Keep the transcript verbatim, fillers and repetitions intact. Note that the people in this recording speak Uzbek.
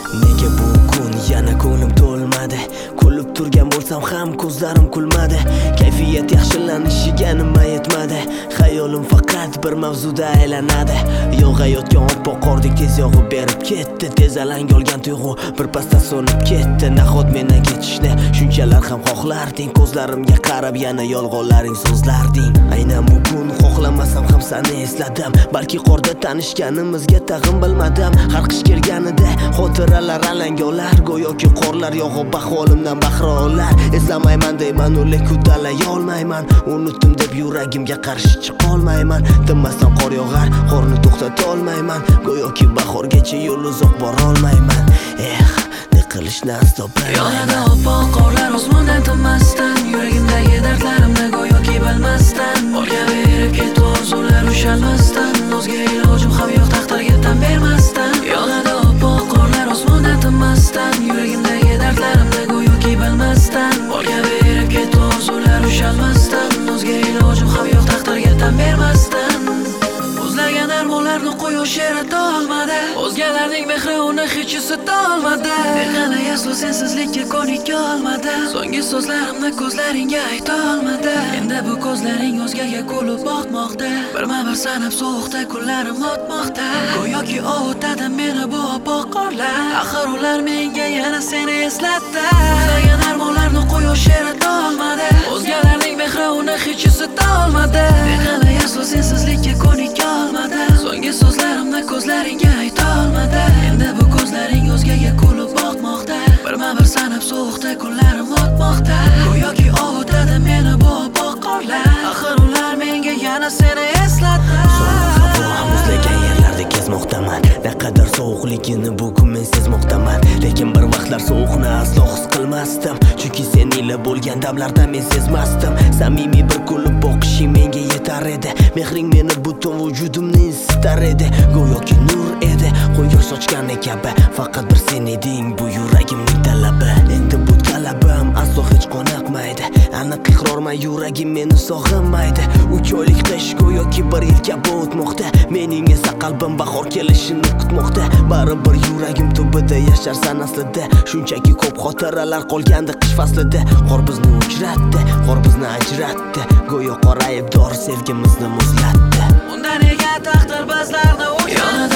Nega bu kun yana ko'nglim to'lmadi? Kulib turgan bo'lsam ham ko'zlarim kulmadi. Kayfiyat yaxshilanishiga nima yetmadi? Xayolim faqat bir mavzuda aylanadi. Yog'ayotgan oppoq qordek tez yog'ib berib ketdi. Tez alang olgan tuyg'u bir pasda so'nib ketdi. Nahot mendan ketishni shunchalar ham xohlarding? Ko'zlarimga qarab yana yolg'onlaring so'zlarding. Aynan bu kun xohlamasam ham seni esladim. Balki qorda tanishganimizga tag'in bilmadim. Har qish kelganida xotiralar alangolar, go'yoki qorlar yog'ib ahvolimdan bahra olar. Eslamayman deyman, o'lik uddalay olmayman. Unutdim deb yuragimga qarshi chiqolmayman. Tinmasdan qor yog'ar, qorni to'xtata olmayman. Go'yoki bahorgacha yo'l uzoq bora olmayman. Eh, ne qilishni aslo bilmayman. Yonada oppoq qorlar osmondan tinmasdan, yuragimdagi dardlarimni go'yoki bilmasdan, borgaverib ketdi orzular ushalmasdan, o'zga ilojim ham yo'q taqdirga tan bermasdan. Yonada oppoq qorlar osmondan tinmasdan, yuragimdagi dardlarimni go'yoki bilmasdan, borgaverib ketdi orzular ushalmasdan, o'zga ilojim ham yo'q taqdirga tan bermasdan. O'zlagan armonlarni quyosh yarata olmadi, o'zgalarning mehri uni hech isita olmadi. Men hali aslo sensizlikka ko'nika olmadi, so'nggi so'zlarimni ko'zlaringga ayta olmadi. Endi bu ko'zlaring o'zgaga kulib boqmoqda, birma-bir sanab sovuqda kunlarim o'tmoqda. Go'yoki ovutadi meni bu oppoq qorlar, axir ular menga yana seni eslatdi. O'zlagan armonlarni quyosh yarata olmadi, o'zgalarning mehri uni hech isita olmadi. Men hali aslo sensizlikka ko'nika olmadi, so'nggi so'zlarimni ko'zlaringga ayta olmadi. Endi bu ko'zlaring o'zgaga kulib boqmoqda, birma-bir sanab sovuqda kunlarim o'tmoqda. Go'yoki ovutadi meni bu oppoq qorlar, axir ular menga yana seni eslatdi. Muzlagan yerlarda kezmoqdaman, naqadar sovuqligini bugun men sezmoqdaman. Lekin bir vaqtlar sovuqni aslo his qilmasdim, chunki sen ila bo'lgan damlarda men sezmasdim. Samimiy bir kulib boqishing menga yetar edi, mehring meni butun vujudimni isitar edi. Go'yoki nur edi, quyosh sochgan kabi, faqat bir sen eding bu yuragimning talabi. Endi bu talabim aslo hech qoniqmaydi, aniq iqrorman yuragim meni sog'inmaydi. Uch oylik qish go'yoki bir yil kabi o'tmoqda, mening esa qalbim bahor kelishini kutmoqda. Baribir yuragim tubida yasharsan aslida, shunchaki ko'p xotiralar qolgandi qish faslida. Qor bizni uchratdi, qor bizni ajratdi, go'yo qorayib dor sevgimizni muzlatdi. Undan nega taqdir bizlarni o'ylaydi?